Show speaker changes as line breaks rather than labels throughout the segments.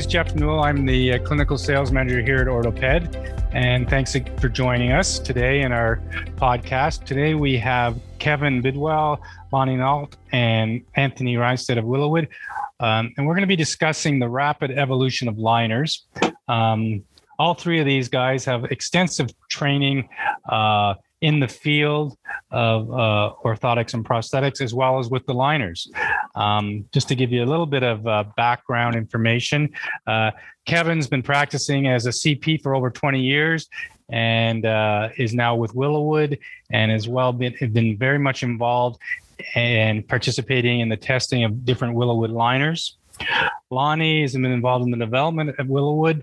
is Jeff Newell. I'm the clinical sales manager here at Orthoped, and thanks for joining us today in our podcast. Today we have Kevin Bidwell, Lonnie Nault, and Anthony Reinstead of Willowwood, and we're going to be discussing the rapid evolution of liners. All three of these guys have extensive training in the field of orthotics and prosthetics, as well as with the liners. Just to give you a little bit of background information, Kevin's been practicing as a CP for over 20 years and is now with Willowwood, and as well been very much involved and participating in the testing of different Willowwood liners. Lonnie has been involved in the development of Willowwood,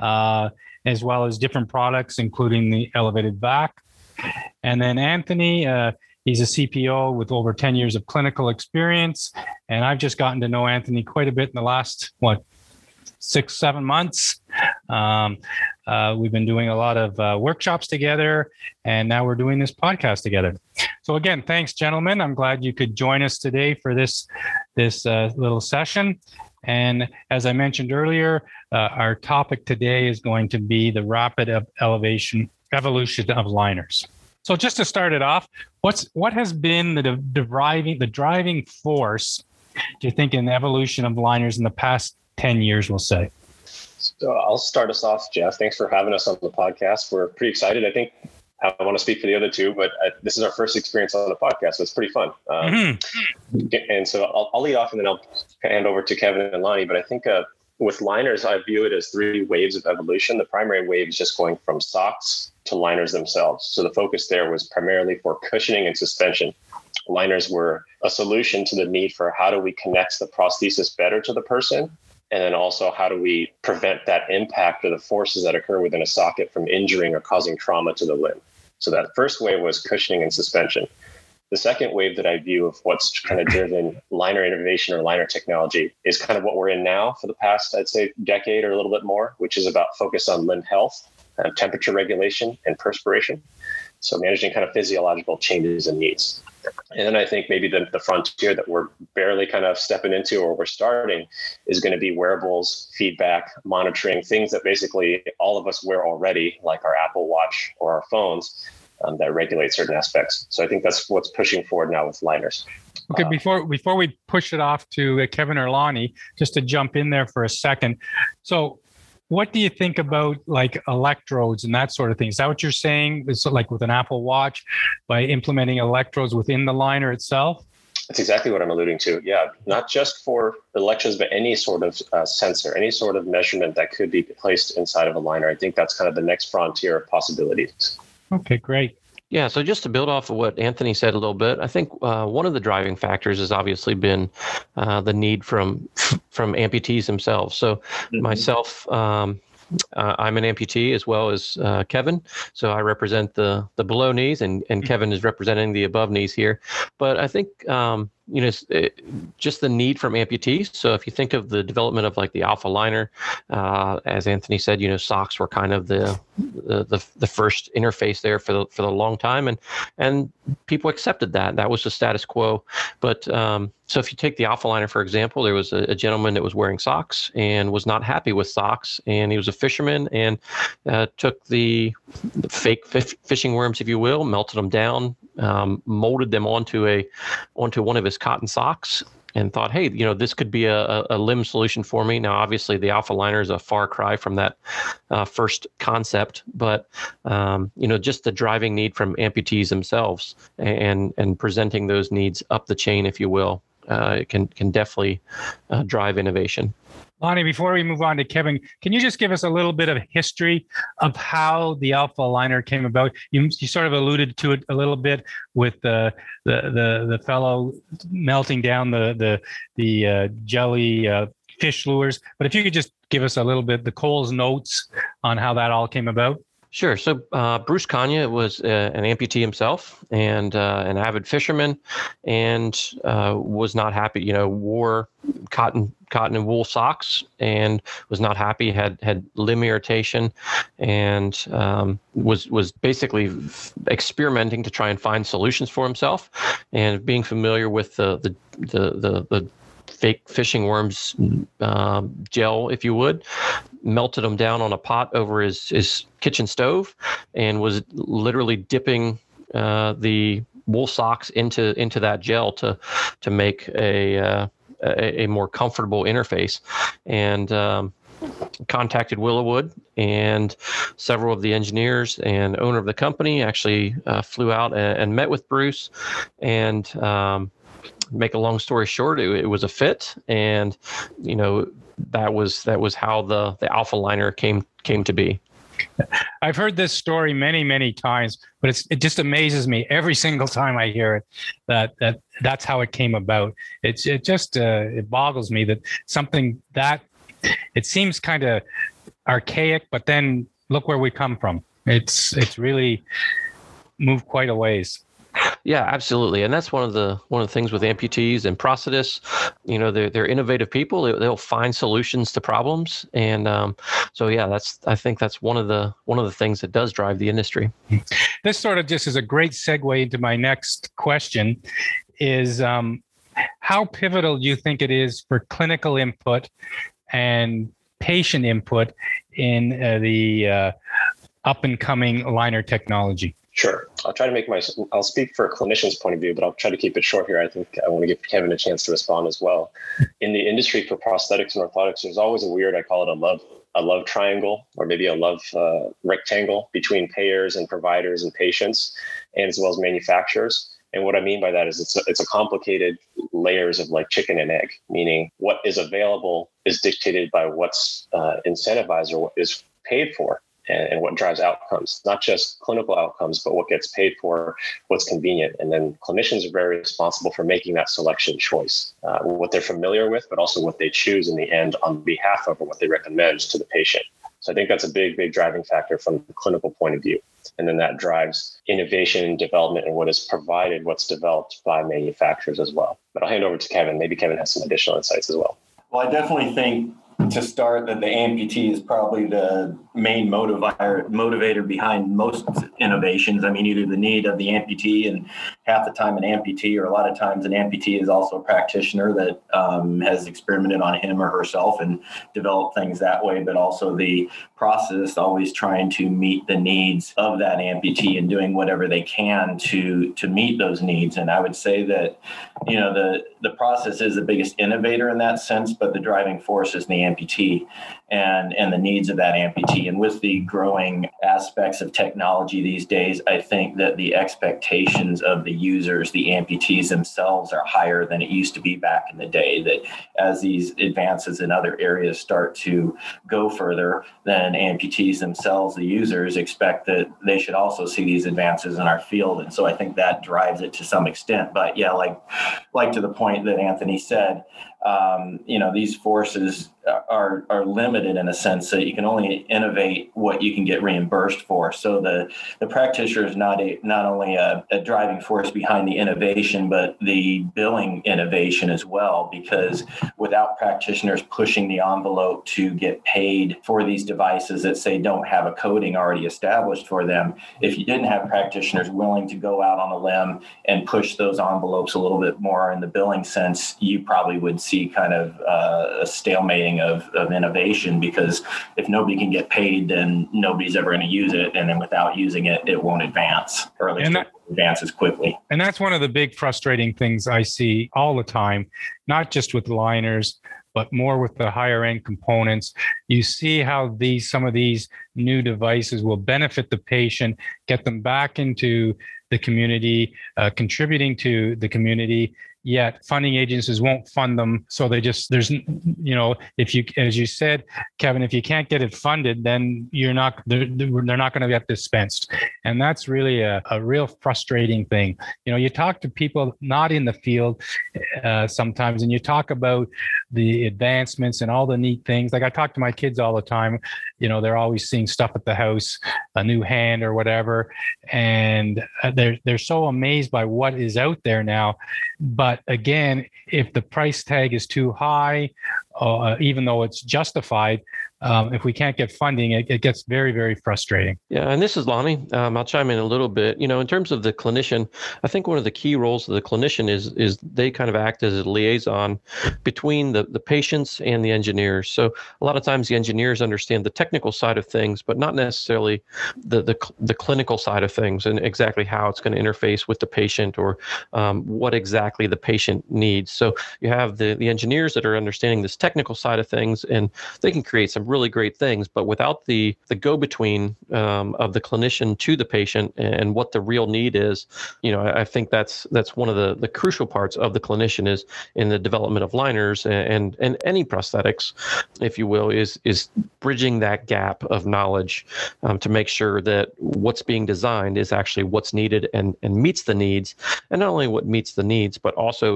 as well as different products, including the elevated back. And then Anthony, he's a CPO with over 10 years of clinical experience. And I've just gotten to know Anthony quite a bit in the last, 6-7 months. We've been doing a lot of workshops together, and now we're doing this podcast together. So again, thanks, gentlemen. I'm glad you could join us today for this little session. And as I mentioned earlier, our topic today is going to be the rapid evolution of liners. So just to start it off, what has been the driving force, do you think, in the evolution of liners in the past 10 years, we'll say?
So I'll start us off, Jeff. Thanks for having us on the podcast. We're pretty excited. I think I want to speak for the other two, but this is our first experience on the podcast, so it's pretty fun. And so I'll lead off, and then I'll hand over to Kevin and Lonnie. But I think with liners, I view it as 3 waves of evolution. The primary wave is just going from socks to liners themselves. So the focus there was primarily for cushioning and suspension. Liners were a solution to the need for how do we connect the prosthesis better to the person, and then also how do we prevent that impact or the forces that occur within a socket from injuring or causing trauma to the limb. So that first wave was cushioning and suspension. The second wave that I view of what's kind of driven liner innovation or liner technology is kind of what we're in now for the past, I'd say, decade or a little bit more, which is about focus on limb health, temperature regulation, and perspiration. So managing kind of physiological changes and needs. And then I think maybe the frontier that we're barely kind of stepping into, or we're starting, is going to be wearables, feedback, monitoring, things that basically all of us wear already, like our Apple Watch or our phones, that regulate certain aspects. So I think that's what's pushing forward now with liners.
Okay, before we push it off to Kevin or Lonnie, just to jump in there for a second. So what do you think about like electrodes and that sort of thing? Is that what you're saying? It's like with an Apple Watch, by implementing electrodes within the liner itself?
That's exactly what I'm alluding to. Yeah, not just for electrodes, but any sort of sensor, any sort of measurement that could be placed inside of a liner. I think that's kind of the next frontier of possibilities.
Okay, great.
Yeah, so just to build off of what Anthony said a little bit, I think one of the driving factors has obviously been the need from amputees themselves. So myself, I'm an amputee as well as Kevin. So I represent the below knees, and Kevin is representing the above knees here. But I think just the need from amputees. So if you think of the development of like the Alpha liner, as Anthony said, socks were kind of the first interface there for the long time, and people accepted that. That was the status quo. But so if you take the Alpha liner, for example, there was a gentleman that was wearing socks and was not happy with socks, and he was a fisherman and took the fake fishing worms, if you will, melted them down, molded them onto one of his cotton socks, and thought, hey, this could be a limb solution for me. Now, obviously, the Alpha liner is a far cry from that first concept, but just the driving need from amputees themselves and presenting those needs up the chain, if you will, can definitely drive innovation.
Lonnie, before we move on to Kevin, can you just give us a little bit of history of how the Alpha liner came about? You sort of alluded to it a little bit with the fellow melting down the jelly fish lures, but if you could just give us a little bit the Cole's notes on how that all came about.
Sure. So Bruce Kanya was an amputee himself and an avid fisherman, and was not happy. Wore cotton and wool socks and was not happy. Had limb irritation, and was basically experimenting to try and find solutions for himself, and being familiar with the fake fishing worms gel, if you would, melted them down on a pot over his kitchen stove, and was literally dipping the wool socks into that gel to make a more comfortable interface. And contacted Willowood, and several of the engineers and owner of the company actually flew out and met with Bruce. And make a long story short, it was a fit, and that was how the Alpha Liner came to be.
I've heard this story many, many times, but it just amazes me every single time I hear it that's how it came about. It boggles me that something that it seems kind of archaic, but then look where we come from. It's really moved quite a ways.
Yeah, absolutely, and that's one of the things with amputees and prosthetists. They're innovative people. They'll find solutions to problems, and so yeah, I think that's one of the things that does drive the industry.
This sort of just is a great segue into my next question: is how pivotal do you think it is for clinical input and patient input in the up and coming liner technology?
Sure. I'll speak for a clinician's point of view, but I'll try to keep it short here. I think I want to give Kevin a chance to respond as well. In the industry for prosthetics and orthotics, there's always I call it a love triangle, or maybe a love rectangle between payers and providers and patients, and as well as manufacturers. And what I mean by that is it's a complicated layers of like chicken and egg, meaning what is available is dictated by what's incentivized or what is paid for, and what drives outcomes, not just clinical outcomes, but what gets paid for, what's convenient. And then clinicians are very responsible for making that selection choice, what they're familiar with, but also what they choose in the end on behalf of, or what they recommend to the patient. So I think that's a big, big driving factor from the clinical point of view. And then that drives innovation and development and what is provided, what's developed by manufacturers as well. But I'll hand over to Kevin. Maybe Kevin has some additional insights as well.
Well, I definitely think to start that the amputee is probably the main motivator behind most innovations. I mean, either the need of the amputee, and half the time an amputee, or a lot of times an amputee is also a practitioner that has experimented on him or herself and developed things that way, but also the process always trying to meet the needs of that amputee and doing whatever they can to meet those needs. And I would say that, the process is the biggest innovator in that sense, but the driving force is the amputee and the needs of that amputee. And with the growing aspects of technology these days, I think that the expectations of the users, the amputees themselves, are higher than it used to be back in the day. That as these advances in other areas start to go further, then amputees themselves, the users, expect that they should also see these advances in our field. And so I think that drives it to some extent. But yeah, like to the point that Anthony said, these forces are limited in a sense that you can only innovate what you can get reimbursed for. So the practitioner is not only a driving force behind the innovation, but the billing innovation as well, because without practitioners pushing the envelope to get paid for these devices that say don't have a coding already established for them, if you didn't have practitioners willing to go out on a limb and push those envelopes a little bit more in the billing sense, you probably would see kind of a stalemating of innovation, because if nobody can get paid, then nobody's ever going to use it. And then without using it, it won't advance, or at least it advances quickly. And
that's one of the big frustrating things I see all the time, not just with liners, but more with the higher end components. You see how some of these new devices will benefit the patient, get them back into the community, contributing to the community, yet funding agencies won't fund them. So if you, as you said, Kevin, if you can't get it funded, then they're not going to get dispensed. And that's really a real frustrating thing. You talk to people not in the field sometimes, and you talk about the advancements and all the neat things. Like I talk to my kids all the time, they're always seeing stuff at the house, a new hand or whatever. And they're so amazed by what is out there now. But again, if the price tag is too high, even though it's justified, if we can't get funding, it gets very, very frustrating.
Yeah, and this is Lonnie. I'll chime in a little bit. In terms of the clinician, I think one of the key roles of the clinician is they kind of act as a liaison between the patients and the engineers. So a lot of times the engineers understand the technical side of things, but not necessarily the clinical side of things and exactly how it's going to interface with the patient or what exactly the patient needs. So you have the engineers that are understanding this technical side of things, and they can create some really great things, but without the go-between of the clinician to the patient and what the real need is, I think that's one of the crucial parts of the clinician is in the development of liners and any prosthetics, if you will, is bridging that gap of knowledge to make sure that what's being designed is actually what's needed and meets the needs, and not only what meets the needs, but also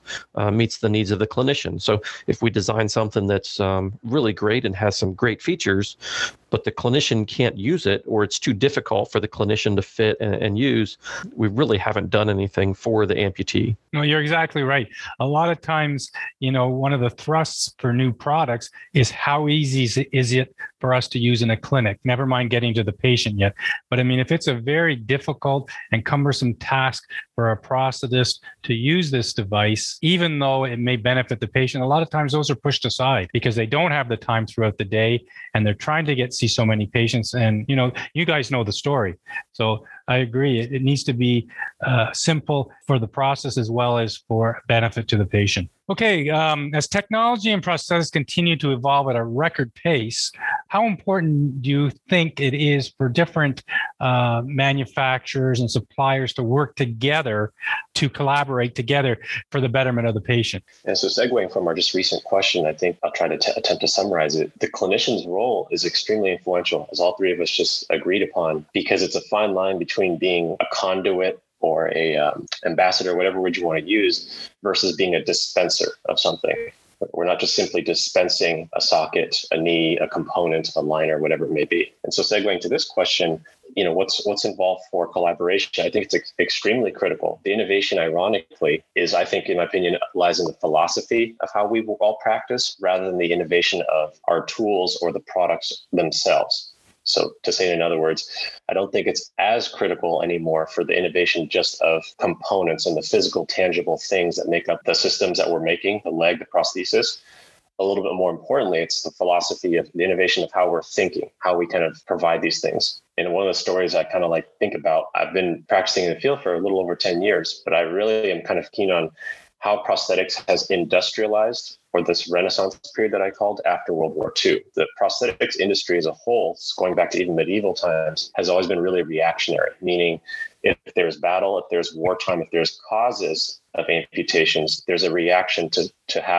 meets the needs of the clinician. So if we design something that's really great and has some great features, but the clinician can't use it, or it's too difficult for the clinician to fit and use, we really haven't done anything for the amputee.
No, you're exactly right. A lot of times, one of the thrusts for new products is how easy is it for us to use in a clinic, never mind getting to the patient yet. But I mean, if it's a very difficult and cumbersome task for a prosthetist to use this device, even though it may benefit the patient, a lot of times those are pushed aside because they don't have the time throughout the day and they're trying to see so many patients. And, you guys know the story. So I agree. It needs to be simple for the process as well as for benefit to the patient. Okay, as technology and prosthetics continue to evolve at a record pace, how important do you think it is for different manufacturers and suppliers to work together, to collaborate together for the betterment of the patient?
And so segueing from our just recent question, I think I'll try to attempt to summarize it. The clinician's role is extremely influential, as all three of us just agreed upon, because it's a fine line between being a conduit or a ambassador, whatever word you want to use, versus being a dispenser of something. We're not just simply dispensing a socket, a knee, a component, a liner, whatever it may be. And so segueing to this question, what's involved for collaboration? I think it's extremely critical. The innovation, ironically, is, I think, in my opinion, lies in the philosophy of how we will all practice rather than the innovation of our tools or the products themselves. So to say it in other words, I don't think it's as critical anymore for the innovation just of components and the physical, tangible things that make up the systems that we're making, the leg, the prosthesis. A little bit more importantly, it's the philosophy of the innovation of how we're thinking, how we kind of provide these things. And one of the stories I kind of think about, I've been practicing in the field for a little over 10 years, but I really am kind of keen on how prosthetics has industrialized, or this Renaissance period that I called after World War II. The prosthetics industry as a whole, going back to even medieval times, has always been really reactionary, meaning if there's battle, if there's wartime, if there's causes of amputations, there's a reaction to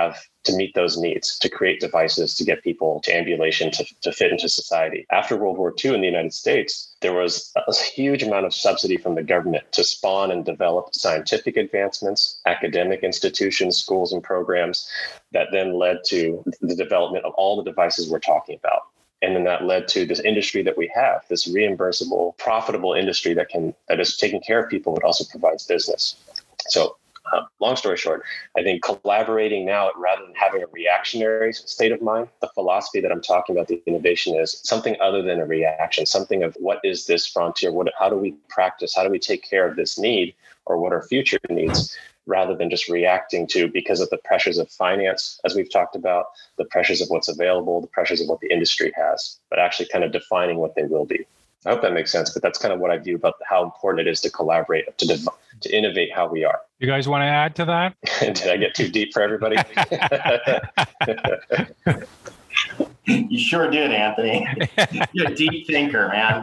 meet those needs, to create devices, to get people to ambulation, to fit into society. After World War II in the United States, there was a huge amount of subsidy from the government to spawn and develop scientific advancements, academic institutions, schools, and programs that then led to the development of all the devices we're talking about. And then that led to this industry that we have, this reimbursable, profitable industry that is taking care of people, but also provides business. So long story short, I think collaborating now rather than having a reactionary state of mind, the philosophy that I'm talking about, the innovation, is something other than a reaction, something of what is this frontier? How do we practice? How do we take care of this need, or what are future needs? Rather than just reacting to, because of the pressures of finance, as we've talked about, the pressures of what's available, the pressures of what the industry has, but actually kind of defining what they will be. I hope that makes sense, but that's kind of what I view about how important it is to collaborate, to innovate how we are.
You guys want to add to that?
Did I get too deep for everybody?
You sure did, Anthony. You're a deep thinker, man.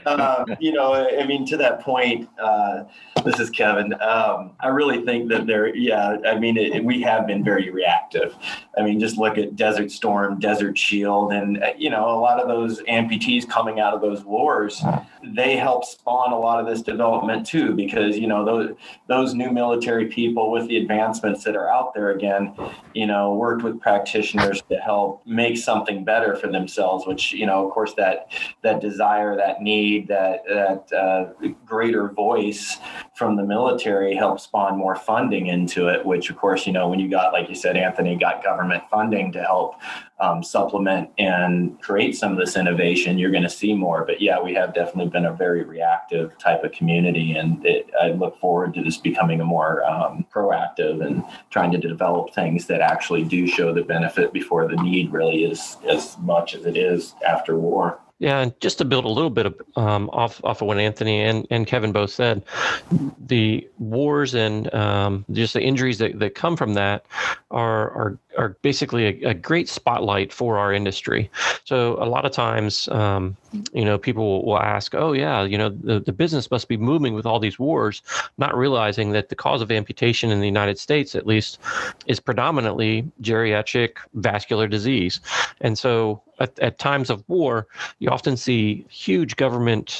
To that point, this is Kevin. I really think that we have been very reactive. Just look at Desert Storm, Desert Shield, and, a lot of those amputees coming out of those wars, they helped spawn a lot of this development too, because, those new military people with the advancements that are out there again, worked with practitioners to help make something better for themselves, which, of course, that desire, that need, that greater voice from the military helped spawn more funding into it, which of course, when you got, like you said, Anthony, got government funding to help supplement and create some of this innovation, you're going to see more. But yeah, we have definitely been a very reactive type of community, and I look forward to this becoming a more proactive and trying to develop things that actually do show the benefit before the need really is as much as it is after war.
Yeah, and just to build a little bit of, off of what Anthony and Kevin both said, the wars and just the injuries that come from that are basically a great spotlight for our industry. So a lot of times, people will ask, oh yeah, the business must be booming with all these wars, not realizing that the cause of amputation in the United States, at least, is predominantly geriatric vascular disease. And so at times of war, you often see huge government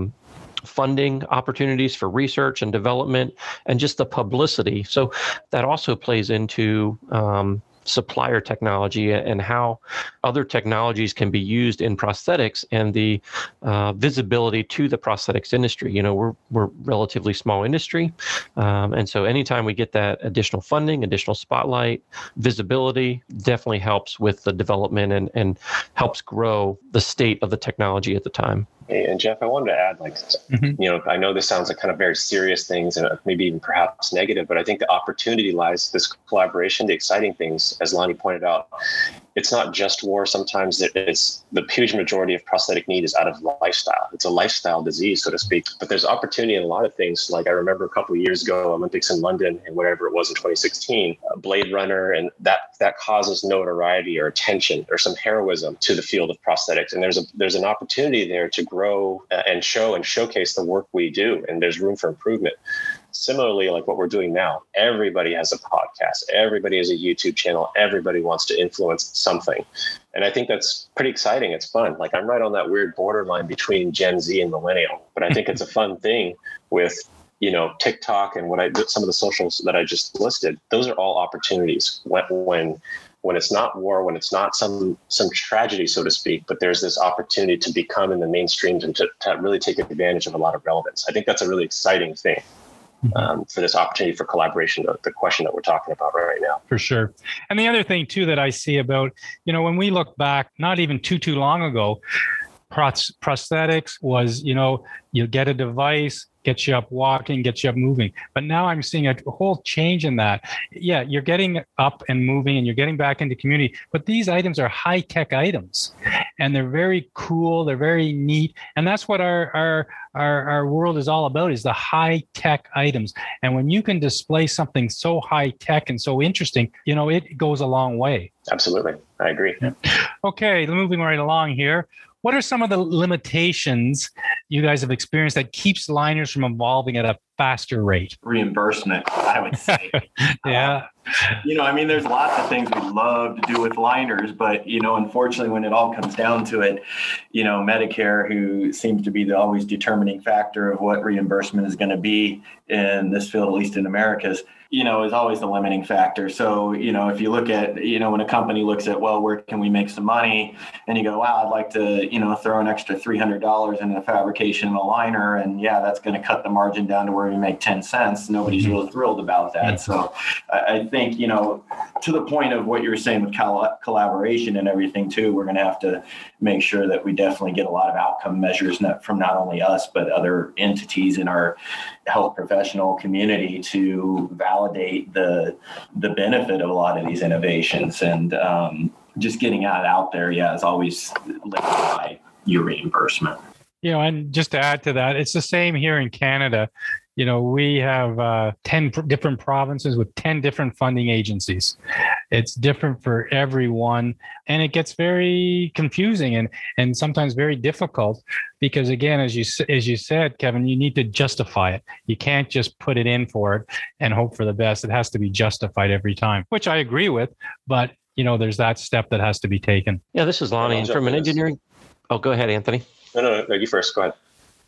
funding opportunities for research and development and just the publicity. So that also plays into supplier technology and how other technologies can be used in prosthetics and the visibility to the prosthetics industry. We're relatively small industry. And so anytime we get that additional funding, additional spotlight, visibility, definitely helps with the development and helps grow the state of the technology at the time.
Hey, and Jeff, I wanted to add, I know this sounds like kind of very serious things and maybe even perhaps negative, but I think the opportunity lies, this collaboration, the exciting things, as Lonnie pointed out. It's not just war. Sometimes it's the huge majority of prosthetic need is out of lifestyle. It's a lifestyle disease, so to speak. But there's opportunity in a lot of things. Like I remember a couple of years ago, Olympics in London and whatever it was in 2016, Blade Runner, and that causes notoriety or attention or some heroism to the field of prosthetics. And there's an opportunity there to grow and show and showcase the work we do. And there's room for improvement. Similarly, like what we're doing now, everybody has a podcast, everybody has a YouTube channel, everybody wants to influence something. And I think that's pretty exciting. It's fun. Like I'm right on that weird borderline between Gen Z and millennial, but I think it's a fun thing with, TikTok and some of the socials that I just listed. Those are all opportunities when it's not war, when it's not some tragedy, so to speak, but there's this opportunity to become in the mainstream and to really take advantage of a lot of relevance. I think that's a really exciting thing. For this opportunity for collaboration, the question that we're talking about right now.
For sure. And the other thing too that I see about, when we look back, not even too long ago, prosthetics was, you get a device, get you up walking, get you up moving. But now I'm seeing a whole change in that. Yeah, you're getting up and moving and you're getting back into community, but these items are high-tech items and they're very cool. They're very neat. And that's what our world is all about, is the high-tech items. And when you can display something so high-tech and so interesting, it goes a long way.
Absolutely. I agree.
Yeah. Okay, moving right along here. What are some of the limitations you guys have experienced that keeps liners from evolving at a faster rate?
Reimbursement, I would say.
Yeah.
There's lots of things we'd love to do with liners, but, unfortunately, when it all comes down to it, Medicare, who seems to be the always determining factor of what reimbursement is going to be in this field, at least in America's, is always the limiting factor. So, if you look at, when a company looks at, well, where can we make some money? And you go, wow, I'd like to, throw an extra $300 in the fabrication of a liner. And yeah, that's going to cut the margin down to where we make 10 cents. Nobody's really thrilled about that. So I think, to the point of what you were saying with collaboration and everything too, we're going to have to make sure that we definitely get a lot of outcome measures from not only us, but other entities in our health professional community to validate the benefit of a lot of these innovations. And just getting that out there, is always limited by your reimbursement.
And just to add to that, it's the same here in Canada. We have 10 different provinces with 10 different funding agencies. It's different for everyone, and it gets very confusing and sometimes very difficult because, again, as you said, Kevin, you need to justify it. You can't just put it in for it and hope for the best. It has to be justified every time, which I agree with, but there's that step that has to be taken.
Yeah, this is Lonnie. And from an engineering... Oh, go ahead, Anthony.
No, you first. Go ahead.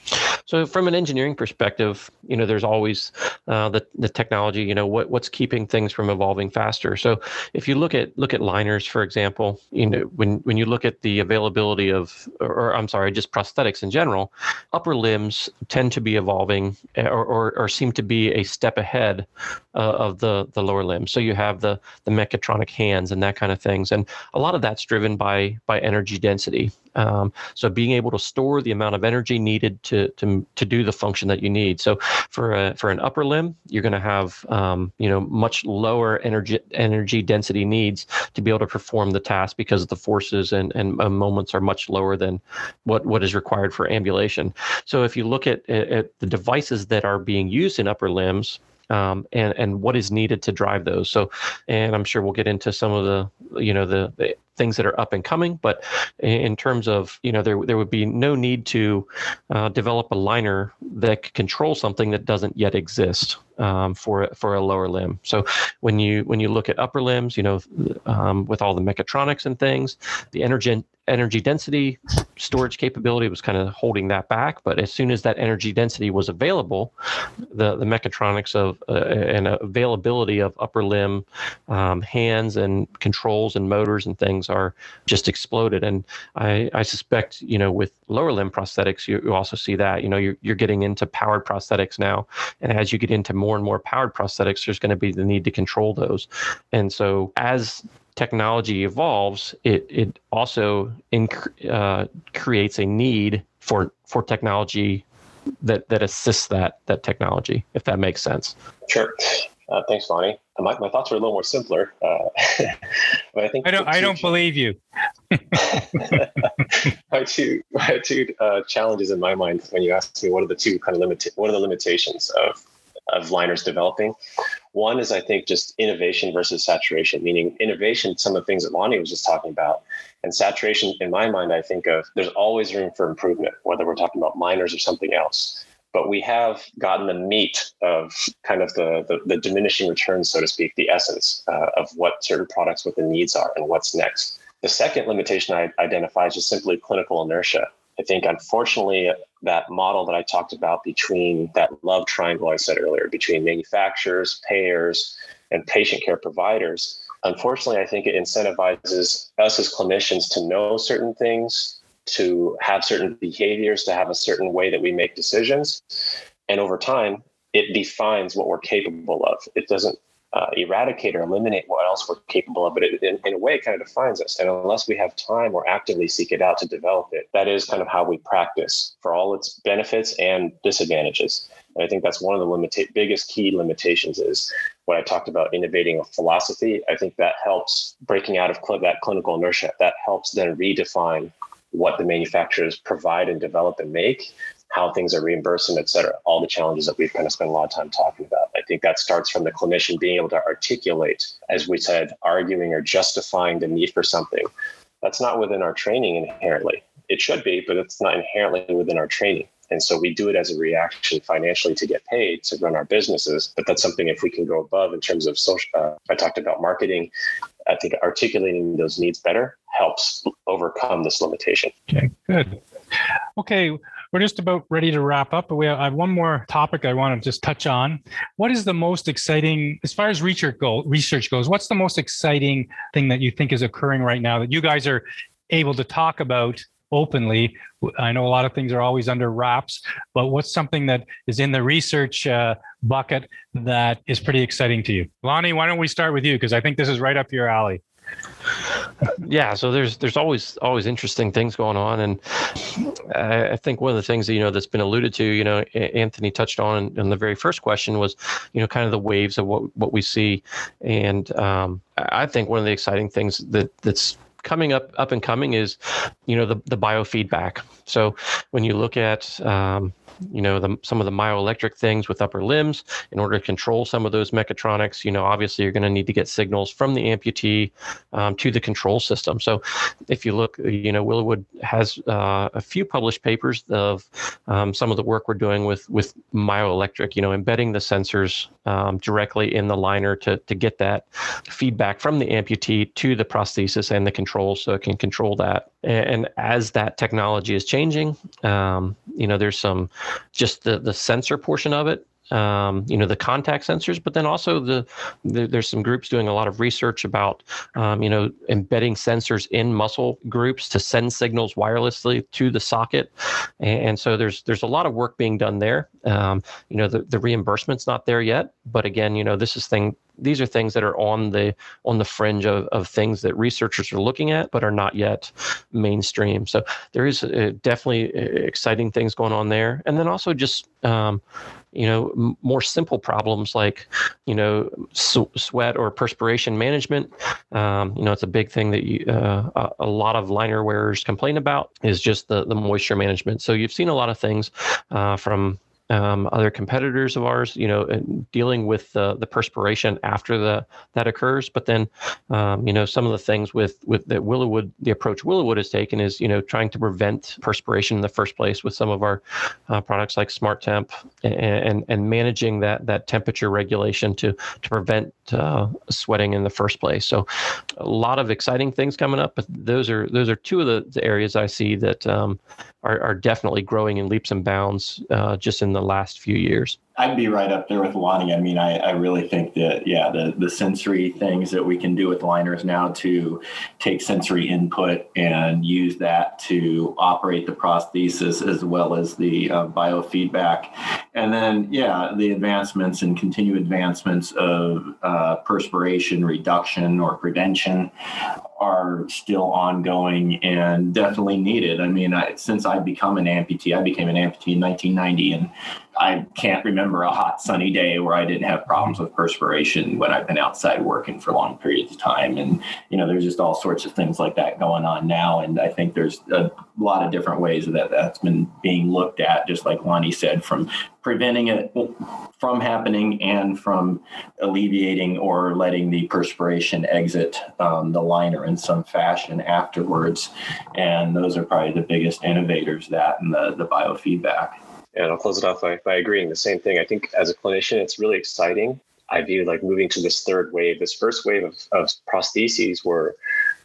So from an engineering perspective, there's always the technology, what's keeping things from evolving faster. So if you look at liners, for example, when you look at the availability of, or I'm sorry, just prosthetics in general, upper limbs tend to be evolving or seem to be a step ahead of the lower limbs. So you have the mechatronic hands and that kind of things. And a lot of that's driven by energy density. So being able to store the amount of energy needed to do the function that you need. So for an upper limb, you're going to have much lower energy density needs to be able to perform the task because the forces and moments are much lower than what is required for ambulation. So if you look at the devices that are being used in upper limbs, and what is needed to drive those. So, and I'm sure we'll get into some of the things that are up and coming, but in terms of, there would be no need to develop a liner that could control something that doesn't yet exist for a lower limb. So when you look at upper limbs, with all the mechatronics and things, the energy density storage capability was kind of holding that back. But as soon as that energy density was available, the mechatronics of and availability of upper limb hands and controls and motors and things are just exploded. And I suspect, with lower limb prosthetics, you also see that, you're getting into powered prosthetics now. And as you get into more and more powered prosthetics, there's going to be the need to control those. And so as technology evolves, it also creates a need for technology that assists that technology, if that makes sense.
Sure. Thanks, Lonnie. My thoughts were a little more simpler, but I think
I don't believe you.
my two challenges in my mind when you ask me what are the limitations of liners developing. One is, I think, just innovation versus saturation, meaning innovation, some of the things that Lonnie was just talking about, and saturation, in my mind, I think of there's always room for improvement, whether we're talking about liners or something else. But we have gotten the meat of kind of the diminishing returns, so to speak, the essence of what certain products, what the needs are and what's next. The second limitation I identify is just simply clinical inertia. I think, unfortunately, that model that I talked about between that love triangle I said earlier, between manufacturers, payers, and patient care providers, unfortunately, I think it incentivizes us as clinicians to know certain things, to have certain behaviors, to have a certain way that we make decisions. And over time, it defines what we're capable of. It doesn't eradicate or eliminate what else we're capable of, but in a way, it kind of defines us. And unless we have time or actively seek it out to develop it, that is kind of how we practice for all its benefits and disadvantages. And I think that's one of the biggest key limitations is what I talked about, innovating a philosophy. I think that helps breaking out of that clinical inertia. That helps then redefine what the manufacturers provide and develop and make, how things are reimbursed, and et cetera, all the challenges that we've kind of spent a lot of time talking about. I think that starts from the clinician being able to articulate, as we said, arguing or justifying the need for something. That's not within our training inherently. It should be, but it's not inherently within our training. And so we do it as a reaction financially to get paid to run our businesses. But that's something if we can go above in terms of social, I talked about marketing. I think articulating those needs better helps overcome this limitation.
Okay, good. Okay, we're just about ready to wrap up, but I have one more topic I want to just touch on. What is the most exciting, as far as research goes, what's the most exciting thing that you think is occurring right now that you guys are able to talk about openly? I know a lot of things are always under wraps, but what's something that is in the research bucket that is pretty exciting to you? Lonnie, why don't we start with you? Because I think this is right up your alley.
Yeah, so there's always interesting things going on, and I think one of the things that that's been alluded to, Anthony touched on in the very first question was, kind of the waves of what we see, and I think one of the exciting things that's coming up and coming is, the biofeedback. So when you look at some of the myoelectric things with upper limbs, in order to control some of those mechatronics, obviously you're going to need to get signals from the amputee to the control system. So if you look, Willowood has a few published papers of some of the work we're doing with myoelectric, embedding the sensors directly in the liner to get that feedback from the amputee to the prosthesis and the control, so it can control that And as that technology is changing, there's some just the sensor portion of it. The contact sensors, but then also there's some groups doing a lot of research about, embedding sensors in muscle groups to send signals wirelessly to the socket. And so there's a lot of work being done there. The reimbursement's not there yet, but again, these are things that are on the fringe of things that researchers are looking at, but are not yet mainstream. So there is definitely exciting things going on there. And then also just, more simple problems like, sweat or perspiration management. It's a big thing that a lot of liner wearers complain about is just the moisture management. So you've seen a lot of things from other competitors of ours, dealing with the perspiration after that occurs. But then, some of the things with that Willowood, the approach Willowood has taken is, trying to prevent perspiration in the first place with some of our products like Smart Temp and managing that temperature regulation to prevent sweating in the first place. So a lot of exciting things coming up, but those are two of the areas I see that are definitely growing in leaps and bounds just in the last few years.
I'd be right up there with Lonnie. I mean, I really think that, the sensory things that we can do with liners now to take sensory input and use that to operate the prosthesis as well as the biofeedback. And then, the advancements and continued advancements of perspiration reduction or prevention are still ongoing and definitely needed. I mean, since I've become an amputee, I became an amputee in 1990, and I can't remember a hot sunny day where I didn't have problems with perspiration when I've been outside working for long periods of time. And, there's just all sorts of things like that going on now. And I think there's a lot of different ways that's been being looked at, just like Lonnie said, from preventing it from happening and from alleviating or letting the perspiration exit the liner in some fashion afterwards. And those are probably the biggest innovators, that and the biofeedback.
And I'll close it off by agreeing the same thing. I think as a clinician, it's really exciting. I view like moving to this third wave. This first wave of prostheses were,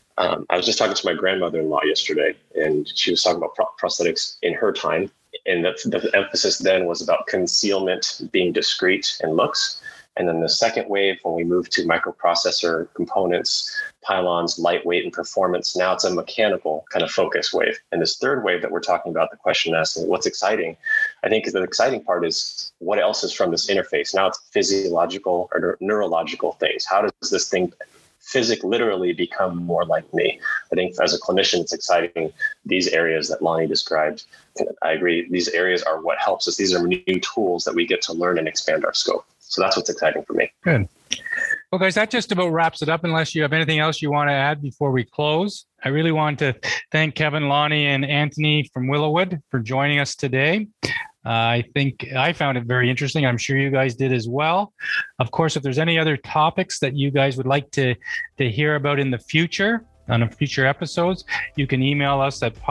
I was just talking to my grandmother-in-law yesterday, and she was talking about prosthetics in her time. And the emphasis then was about concealment, being discreet and looks. And then the second wave, when we moved to microprocessor components, pylons, lightweight, and performance, now it's a mechanical kind of focus wave. And this third wave that we're talking about, the question asking what's exciting, I think the exciting part is what else is from this interface. Now it's physiological or neurological things. How does this thing literally become more like me? I think as a clinician, it's exciting. These areas that Lonnie described, I agree, these areas are what helps us. These are new tools that we get to learn and expand our scope. So that's what's exciting for me.
Good. Well, guys, that just about wraps it up, unless you have anything else you want to add before we close. I really want to thank Kevin, Lonnie, and Anthony from Willowood for joining us today. I think I found it very interesting. I'm sure you guys did as well. Of course, if there's any other topics that you guys would like to hear about in the future, on future episodes, you can email us at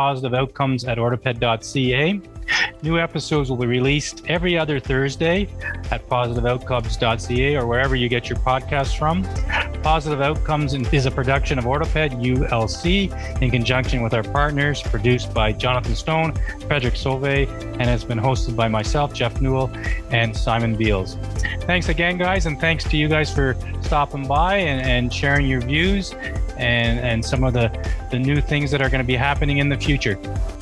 positiveoutcomes@orthoped.ca. New episodes will be released every other Thursday at positiveoutcomes.ca or wherever you get your podcasts from. Positive Outcomes is a production of Orthoped ULC in conjunction with our partners, produced by Jonathan Stone, Frederick Sauvé, and has been hosted by myself, Jeff Newell, and Simon Beals. Thanks again, guys, and thanks to you guys for stopping by and sharing your views and some of the new things that are going to be happening in the future.